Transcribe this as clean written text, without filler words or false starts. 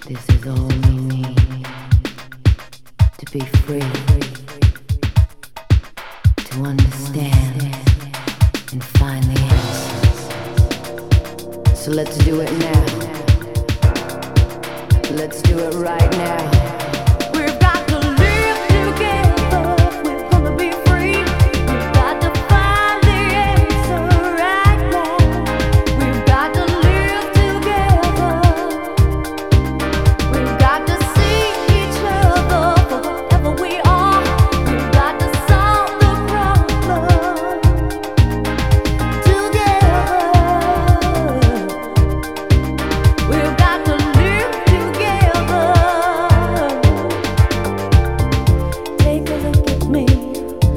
This is all we need to be free, to understand and find the answers. So let's do it now. Let's do it right now.